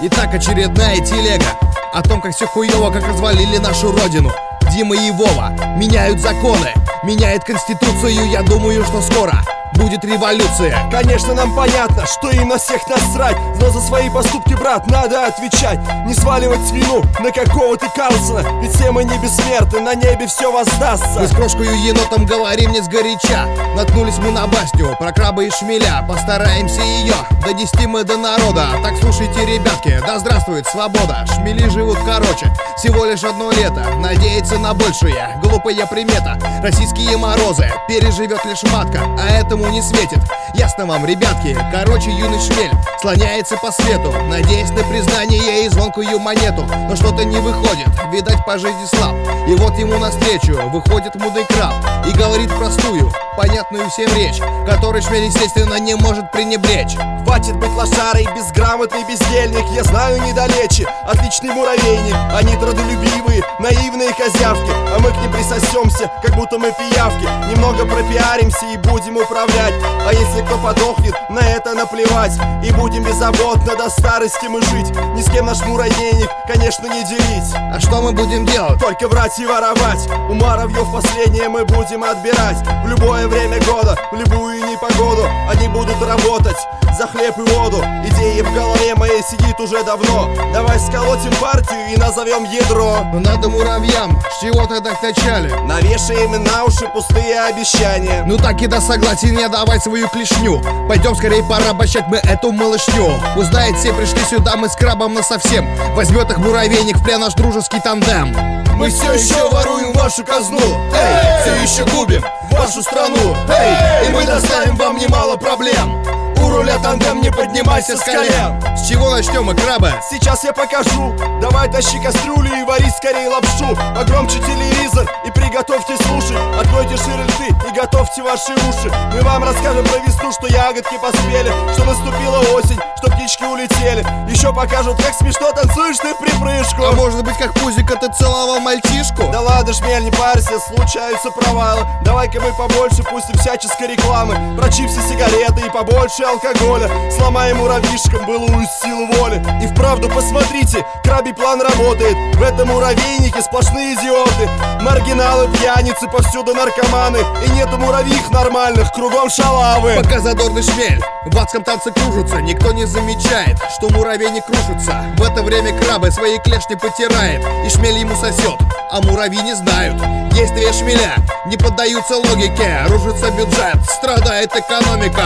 Итак, очередная телега о том, как все хуёво, как развалили нашу родину. Дима и Вова меняют законы, меняет конституцию. Я думаю, что скоро будет революция. Конечно, нам понятно, что им на всех насрать, но за свои поступки, брат, надо отвечать. Не сваливать вину на какого-то Карлсона, ведь все мы не бессмертны, на небе все воздастся. Мы с крошкою енотом говорим не сгоряча. Наткнулись мы на басню про краба и шмеля. Постараемся ее донести мы до народа. Так слушайте, ребятки, да здравствует свобода. Шмели живут короче, всего лишь одно лето. Надеяться на большее, глупая примета. Российские морозы переживет лишь матка, а этому не светит. Ясно вам, ребятки, короче, юный шмель слоняется по свету, надеясь на признание и звонкую монету. Но что-то не выходит, видать, по жизни слаб. И вот ему навстречу выходит мудрый краб и говорит простую, понятную всем речь, которой шмель, естественно, не может пренебречь. Хватит быть лошарой, безграмотный бездельник. Я знаю недалече отличный муравейник. Они трудолюбивые, наивные козявки, а мы к ним присосемся, как будто мы пиявки. Немного пропиаримся и будем управлять. А если кто подохнет, на это наплевать. И будем беззаботно до старости мы жить. Ни с кем наш муравейник, конечно, не делить. А что мы будем делать? Только врать и воровать. У муравьев последнее мы будем отбирать. В любое время года, в любую непогоду они будут работать за хлеб и воду. Идея в голове моей сидит уже давно. Давай сколотим партию и назовем ядро. Но надо муравьям, с чего тогда вначале? Навешаем на уши пустые обещания. Ну так и да, согласен я, давай свою клешню. Пойдем скорее порабощать мы эту малышню. Узнает, все пришли сюда, мы с крабом насовсем. Возьмет их муравейник в плен наш дружеский тандем. Мы все еще воруем вашу казну, эй, все еще губим вашу страну, эй, и мы доставим вам немало проблем. У руля тандем, не поднимайся с колен. С чего начнем мы, крабы? Сейчас я покажу. Давай тащи кастрюлю и вари скорее лапшу. Погромче телевизор и приготовьте слушать. Откройте шире рты и готовьте ваши уши. Мы вам расскажем про весну, что ягодки поспели, что наступила осень, что птички улетели. Еще покажут, как смешно танцуешь ты в припрыжку. А может быть, как пузика ты целовал мальчишку? Да ладно, шмель, не парься, случаются провалы. Давай-ка мы побольше пустим всяческой рекламы про чипсы, сигареты и побольше алкоголя. Сломаем муравьишкам былую силу воли. И вправду посмотрите, крабий план работает. В этом муравейнике сплошные идиоты, маргиналы, пьяницы, повсюду наркоманы. И нету муравьих нормальных, кругом шалавы. Пока задорный шмель в адском танце кружится, никто не замечает, что муравейник кружится. В это время крабы свои клешни потирает, и шмель ему сосет, а муравьи не знают. Действия шмеля не поддаются логике. Рушится бюджет, страдает экономика.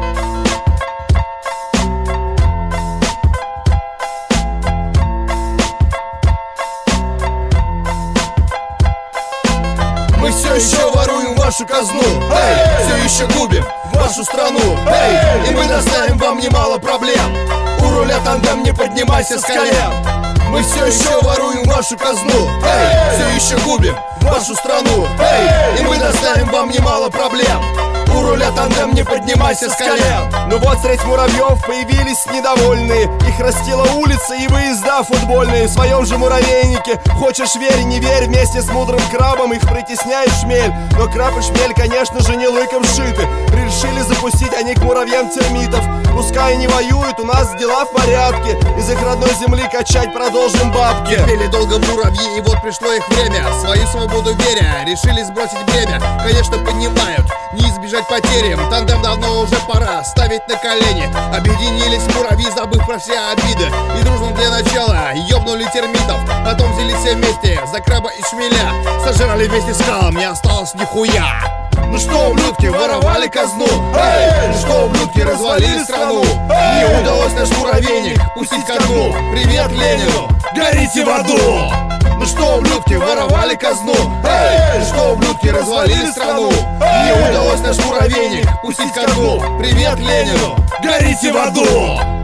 Мы все еще воруем вашу казну, эй, все еще губим вашу страну, эй, и мы доставим вам немало проблем. У руля тандем, не поднимайся с колен. Мы все еще воруем вашу казну, эй, все еще губим вашу страну, эй, и мы доставим вам немало проблем. У руля тандем, не поднимайся с колен. Ну вот средь муравьев появились недовольные. Их растила улица и выезда футбольные. В своем же муравейнике, хочешь верь, не верь, вместе с мудрым крабом их притесняет шмель. Но краб и шмель, конечно же, не лыком шиты. Решили запустить они к муравьям термитов. Пускай не воюют, у нас дела в порядке. Из их родной земли качать продолжим бабки. Терпели долго муравьи, и вот пришло их время. Свою свободу веря, решили сбросить бремя. Конечно, понимают, не избежать потерям. Тандем давно уже пора ставить на колени. Объединились муравьи, забыв про все обиды, и дружно для начала ёбнули термитов. Потом взялись все вместе за краба и шмеля. Сожрали вместе скалом, не осталось нихуя. Ну что, ублюдки, воровали казну, эй, ну что, ублюдки, развалили страну. Не удалось наш муравейник пустить ко дну. Привет Ленину, горите в аду. Ну что, ублюдки, воровали казну, эй, ну что, ублюдки, развалили страну. Не удалось наш муравейник пустить ко дну. Привет Ленину, горите в аду.